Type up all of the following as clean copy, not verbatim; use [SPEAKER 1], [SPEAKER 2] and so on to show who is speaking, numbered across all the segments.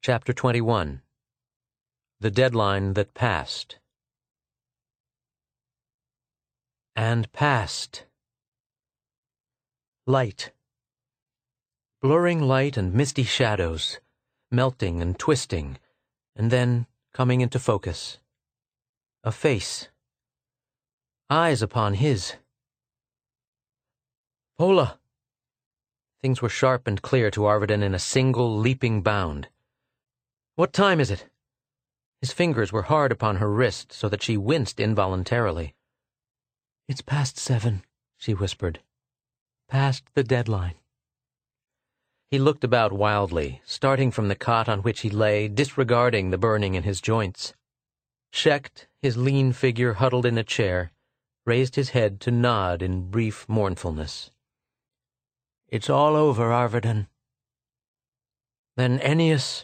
[SPEAKER 1] Chapter 21. The Deadline That Passed. And passed. Light. Blurring light and misty shadows, melting and twisting, and then coming into focus. A face. Eyes upon his. Pola! Things were sharp and clear to Arvidin in a single, leaping bound. What time is it? His fingers were hard upon her wrist so that she winced involuntarily. It's past 7, she whispered. Past the deadline. He looked about wildly, starting from the cot on which he lay, disregarding the burning in his joints. Shecht, his lean figure huddled in a chair, raised his head to nod in brief mournfulness. It's all over, Arvidin. Then Ennius...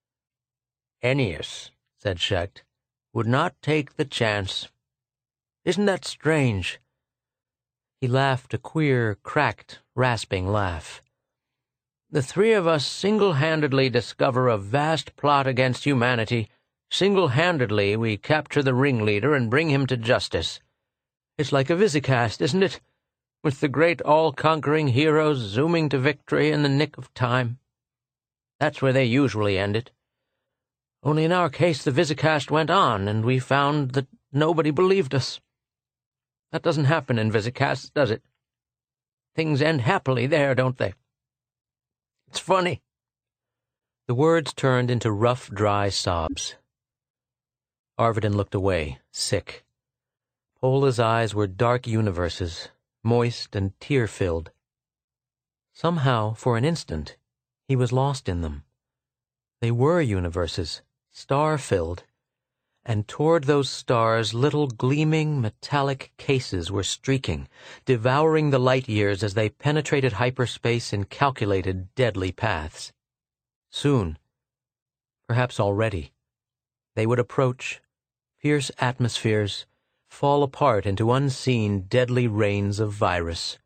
[SPEAKER 1] Ennius, said Shecht, would not take the chance. Isn't that strange? He laughed a queer, cracked, rasping laugh. The three of us single-handedly discover a vast plot against humanity. Single-handedly we capture the ringleader and bring him to justice. It's like a visicast, isn't it? With the great all-conquering heroes zooming to victory in the nick of time. That's where they usually end it. Only in our case the visicast went on, and we found that nobody believed us. That doesn't happen in visicasts, does it? Things end happily there, don't they? It's funny. The words turned into rough, dry sobs. Arvidin looked away, sick. Pola's eyes were dark universes, moist and tear-filled. Somehow, for an instant, he was lost in them. They were universes, star-filled, and toward those stars little gleaming, metallic cases were streaking, devouring the light years as they penetrated hyperspace in calculated, deadly paths. Soon, perhaps already, they would approach, pierce atmospheres, fall apart into unseen, deadly rains of virus.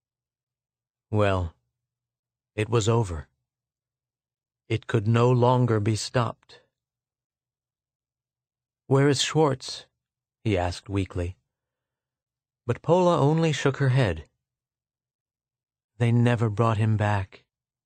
[SPEAKER 1] Well, it was over. It could no longer be stopped. "Where is Schwartz?" he asked weakly. But Pola only shook her head. They never brought him back.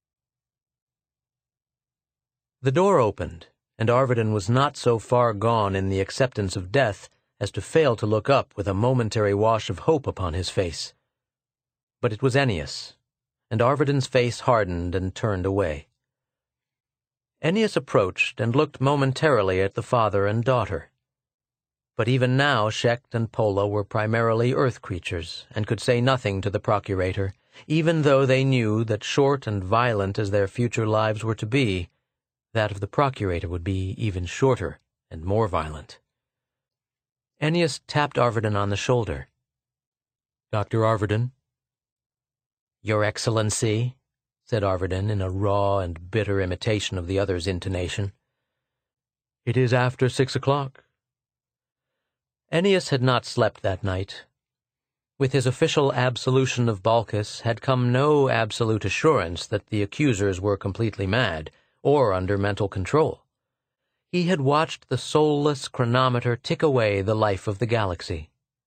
[SPEAKER 1] The door opened, and Arvidin was not so far gone in the acceptance of death as to fail to look up with a momentary wash of hope upon his face. But it was Ennius, and Arvidin's face hardened and turned away. Ennius approached and looked momentarily at the father and daughter. But even now Shecht and Pola were primarily earth creatures, and could say nothing to the procurator, even though they knew that short and violent as their future lives were to be, that of the procurator would be even shorter and more violent. Ennius tapped Arvidin on the shoulder. "Dr. Arvidin?" "Your Excellency," said Arvidin in a raw and bitter imitation of the other's intonation. "It is after 6 o'clock. Ennius had not slept that night. With his official absolution of Balkis had come no absolute assurance that the accusers were completely mad, or under mental control. He had watched the soulless chronometer tick away the life of the galaxy.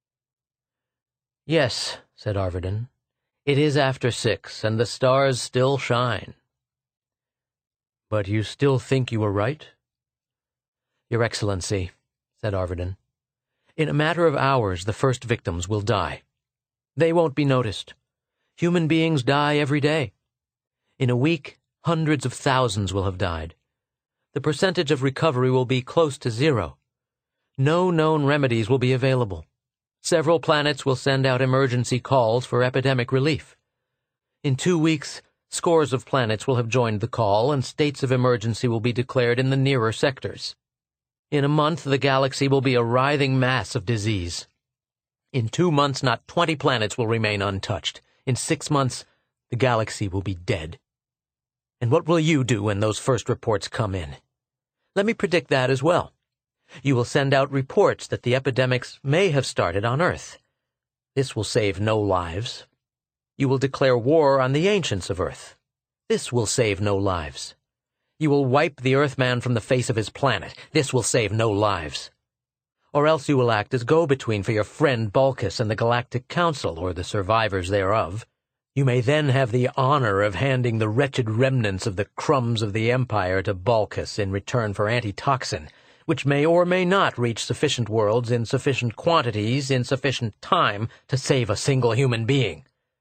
[SPEAKER 1] "Yes," said Arvidin, "it is after 6, and the stars still shine." "But you still think you were right?" "Your Excellency," said Arvidin, "in a matter of hours the first victims will die. They won't be noticed. Human beings die every day. In a week, hundreds of thousands will have died. The percentage of recovery will be close to 0. No known remedies will be available. Several planets will send out emergency calls for epidemic relief. In 2 weeks, scores of planets will have joined the call, and states of emergency will be declared in the nearer sectors. In a month, the galaxy will be a writhing mass of disease. In 2 months, not 20 planets will remain untouched. In 6 months, the galaxy will be dead. And what will you do when those first reports come in? Let me predict that as well. You will send out reports that the epidemics may have started on Earth. This will save no lives. You will declare war on the ancients of Earth. This will save no lives. You will wipe the Earthman from the face of his planet. This will save no lives. Or else you will act as go-between for your friend Balkus and the Galactic Council, or the survivors thereof. You may then have the honor of handing the wretched remnants of the crumbs of the Empire to Balkus in return for antitoxin, which may or may not reach sufficient worlds in sufficient quantities in sufficient time to save a single human being.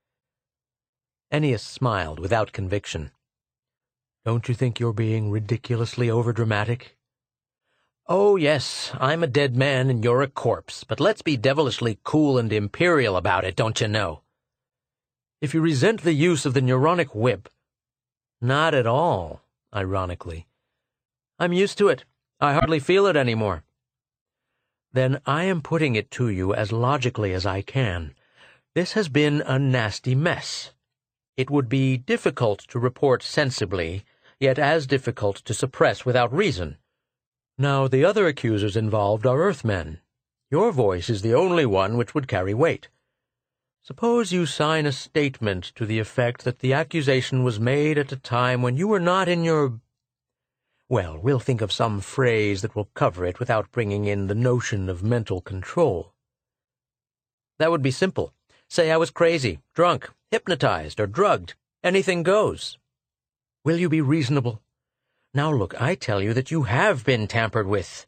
[SPEAKER 1] Ennius smiled without conviction. Don't you think you're being ridiculously overdramatic? Oh, yes, I'm a dead man and you're a corpse, but let's be devilishly cool and imperial about it, don't you know? If you resent the use of the neuronic whip— Not at all, ironically. I'm used to it. I hardly feel it anymore. Then I am putting it to you as logically as I can. This has been a nasty mess. It would be difficult to report sensibly, yet as difficult to suppress without reason. Now, the other accusers involved are Earthmen. Your voice is the only one which would carry weight. Suppose you sign a statement to the effect that the accusation was made at a time when you were not in your— Well, we'll think of some phrase that will cover it without bringing in the notion of mental control. That would be simple. Say I was crazy, drunk, hypnotized, or drugged. Anything goes. Will you be reasonable? Now look, I tell you that you have been tampered with.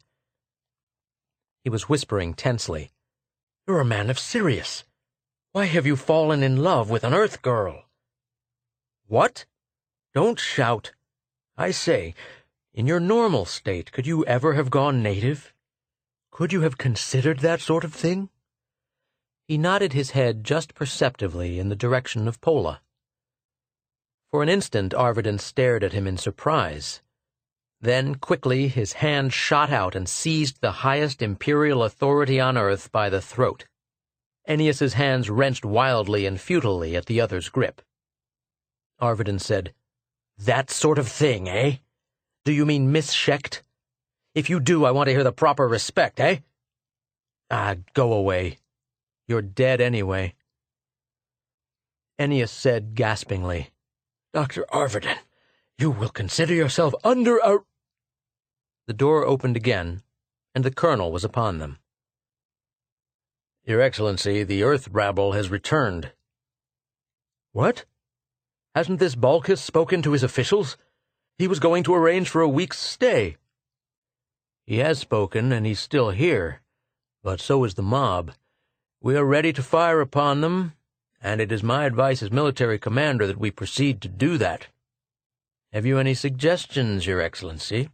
[SPEAKER 1] He was whispering tensely. You're a man of Sirius. Why have you fallen in love with an Earth girl? What? Don't shout. I say, in your normal state, could you ever have gone native? Could you have considered that sort of thing? He nodded his head just perceptibly in the direction of Pola. For an instant Arvidon stared at him in surprise. Then, quickly, his hand shot out and seized the highest imperial authority on Earth by the throat. Ennius's hands wrenched wildly and futilely at the other's grip. Arvidon said, That sort of thing, eh? Do you mean Miss Shecht? If you do, I want to hear the proper respect, eh? Go away. You're dead anyway. Ennius said gaspingly, Dr. Arvidon, you will consider yourself under a— The door opened again, and the colonel was upon them. Your Excellency, the Earth rabble has returned. What? Hasn't this Balkus spoken to his officials? He was going to arrange for a week's stay. He has spoken, and he's still here, but so is the mob. We are ready to fire upon them, and it is my advice as military commander that we proceed to do that. Have you any suggestions, Your Excellency?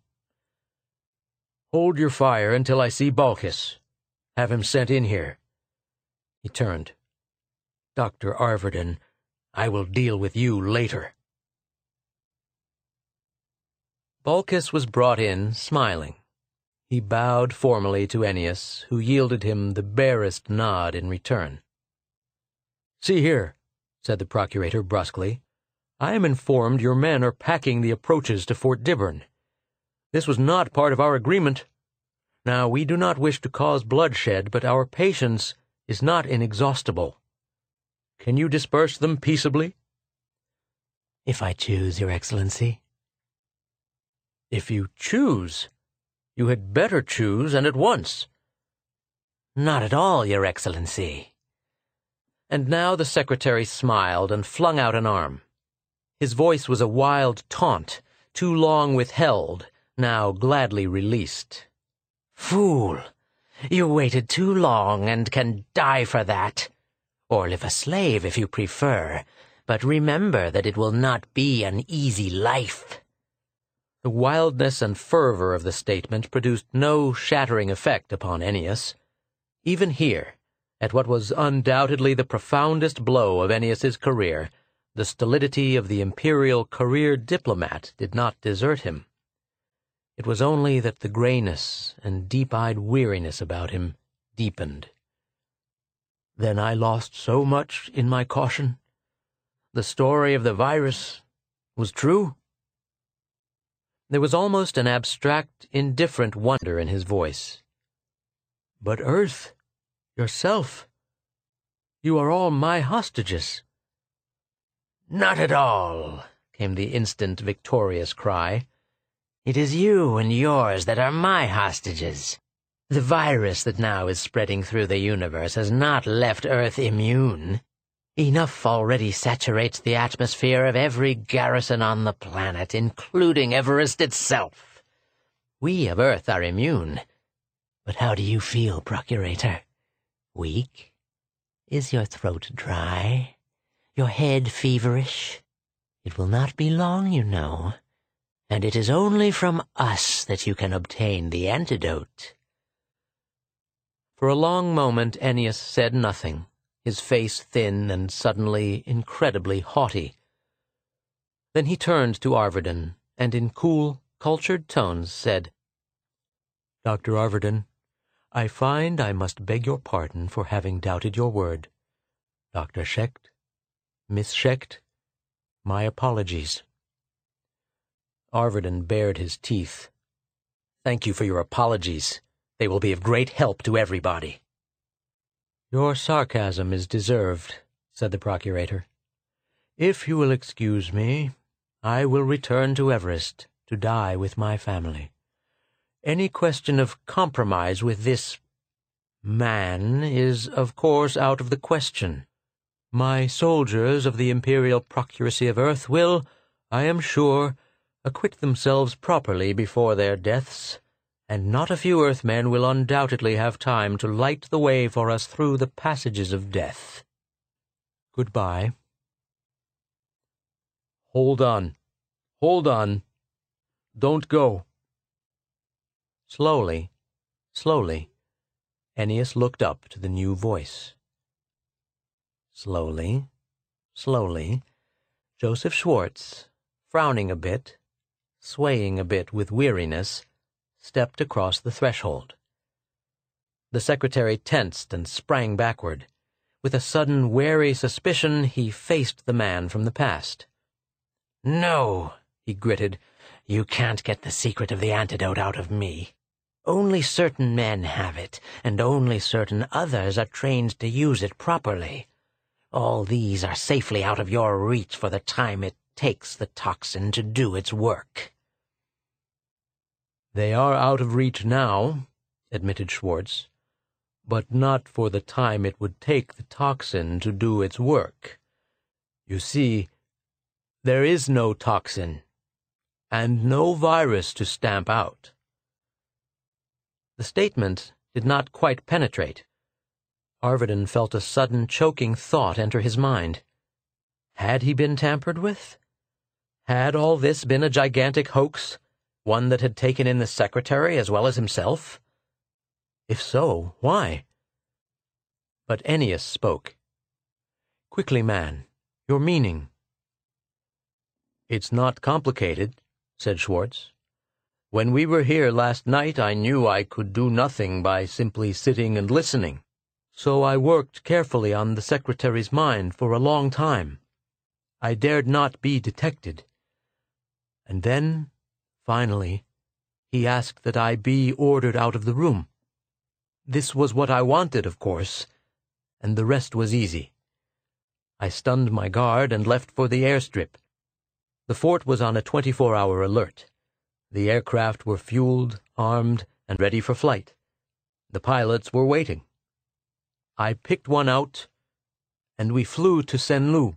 [SPEAKER 1] Hold your fire until I see Balkus. Have him sent in here. He turned. Dr. Arvidon, I will deal with you later. Balkus was brought in, smiling. He bowed formally to Ennius, who yielded him the barest nod in return. See here, said the procurator brusquely. I am informed your men are packing the approaches to Fort Dibern. This was not part of our agreement. Now, we do not wish to cause bloodshed, but our patience is not inexhaustible. Can you disperse them peaceably? If I choose, Your Excellency. If you choose, you had better choose, and at once. Not at all, Your Excellency. And now the secretary smiled and flung out an arm. His voice was a wild taunt, too long withheld, now gladly released. Fool! You waited too long and can die for that. Or live a slave if you prefer, but remember that it will not be an easy life. The wildness and fervor of the statement produced no shattering effect upon Ennius. Even here, at what was undoubtedly the profoundest blow of Ennius's career, the stolidity of the imperial career diplomat did not desert him. It was only that the grayness and deep-eyed weariness about him deepened. Then I lost so much in my caution. The story of the virus was true? There was almost an abstract, indifferent wonder in his voice. But Earth, yourself, you are all my hostages. Not at all, came the instant victorious cry. It is you and yours that are my hostages. The virus that now is spreading through the universe has not left Earth immune. Enough already saturates the atmosphere of every garrison on the planet, including Everest itself. We of Earth are immune. But how do you feel, Procurator? Weak? Is your throat dry? Your head feverish? It will not be long, you know. And it is only from us that you can obtain the antidote. For a long moment Ennius said nothing, his face thin and suddenly incredibly haughty. Then he turned to Arviden, and in cool, cultured tones said, "Dr. Arviden, I find I must beg your pardon for having doubted your word. Dr. Schecht, Miss Schecht, my apologies." Arviden bared his teeth. "Thank you for your apologies. They will be of great help to everybody." "Your sarcasm is deserved," said the Procurator. "If you will excuse me, I will return to Everest to die with my family. Any question of compromise with this man is, of course, out of the question. My soldiers of the Imperial Procuracy of Earth will, I am sure, acquit themselves properly before their deaths, and not a few Earthmen will undoubtedly have time to light the way for us through the passages of death. Goodbye." "Hold on. Hold on. Don't go." Slowly, Ennius looked up to the new voice. Slowly, Joseph Schwartz, frowning a bit, swaying a bit with weariness, stepped across the threshold. The secretary tensed and sprang backward. With a sudden, wary suspicion, he faced the man from the past. "No," he gritted, "you can't get the secret of the antidote out of me. Only certain men have it, and only certain others are trained to use it properly. All these are safely out of your reach for the time it takes the toxin to do its work." "They are out of reach now," admitted Schwartz, "but not for the time it would take the toxin to do its work. You see, there is no toxin, and no virus to stamp out." The statement did not quite penetrate. Arviden felt a sudden choking thought enter his mind. Had he been tampered with? Had all this been a gigantic hoax, one that had taken in the secretary as well as himself? If so, why? But Ennius spoke. "Quickly, man, your meaning." "It's not complicated," said Schwartz. "When we were here last night, I knew I could do nothing by simply sitting and listening. So I worked carefully on the secretary's mind for a long time. I dared not be detected. And then, finally, he asked that I be ordered out of the room. This was what I wanted, of course, and the rest was easy. I stunned my guard and left for the airstrip. The fort was on a 24-hour alert. The aircraft were fueled, armed, and ready for flight. The pilots were waiting. I picked one out, and we flew to Senlu."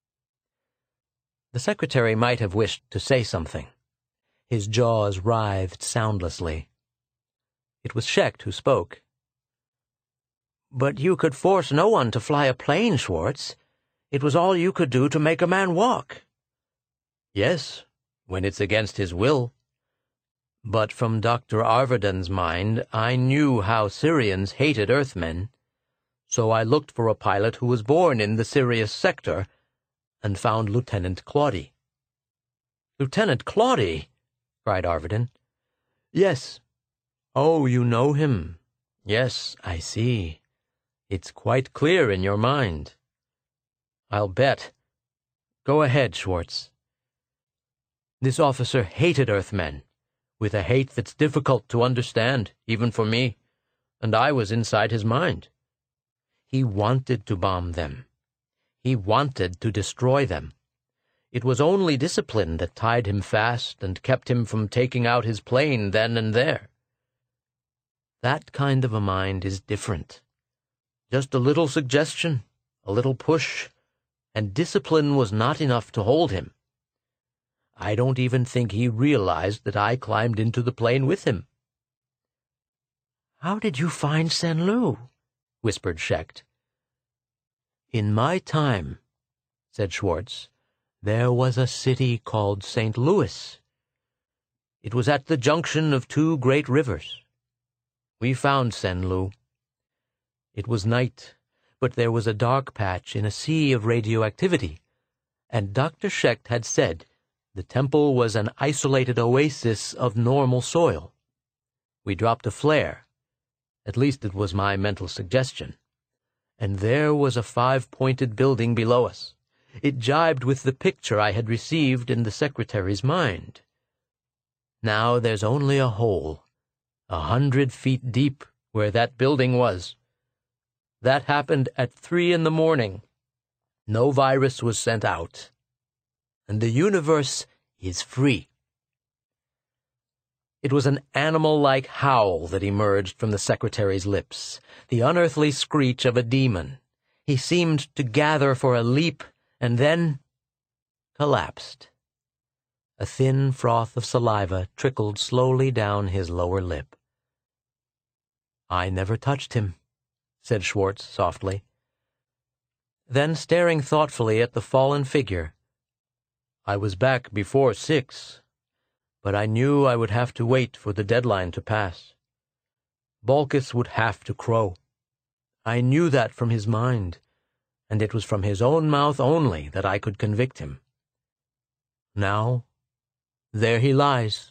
[SPEAKER 1] The secretary might have wished to say something. His jaws writhed soundlessly. It was Schecht who spoke. "But you could force no one to fly a plane, Schwartz. It was all you could do to make a man walk." "Yes, when it's against his will. But from Dr. Arviden's mind, I knew how Sirians hated Earthmen. So I looked for a pilot who was born in the Sirius sector, and found Lieutenant Claudi." "Lieutenant Claudi?" cried Arviden. "Yes." "Oh, you know him. Yes, I see. It's quite clear in your mind. I'll bet. Go ahead, Schwartz." "This officer hated Earthmen, with a hate that's difficult to understand, even for me, and I was inside his mind. He wanted to bomb them. He wanted to destroy them. It was only discipline that tied him fast and kept him from taking out his plane then and there. That kind of a mind is different. Just a little suggestion, a little push, and discipline was not enough to hold him. I don't even think he realized that I climbed into the plane with him. "How did you find St. Loup?" whispered Schecht. "In my time," said Schwartz, "there was a city called St. Louis. It was at the junction of two great rivers. We found St. Loup. It was night, but there was a dark patch in a sea of radioactivity, and Dr. Schecht had said the temple was an isolated oasis of normal soil. We dropped a flare. At least it was my mental suggestion. And there was a 5-pointed building below us. It jibed with the picture I had received in the secretary's mind. Now there's only a hole, 100 feet deep, where that building was. That happened at 3 in the morning. No virus was sent out. And the universe is free." It was an animal-like howl that emerged from the secretary's lips, the unearthly screech of a demon. He seemed to gather for a leap, and then collapsed. A thin froth of saliva trickled slowly down his lower lip. "I never touched him," said Schwartz softly. Then, staring thoughtfully at the fallen figure, "I was back before 6, but I knew I would have to wait for the deadline to pass. Balkis would have to crow. I knew that from his mind, and it was from his own mouth only that I could convict him. Now, there he lies,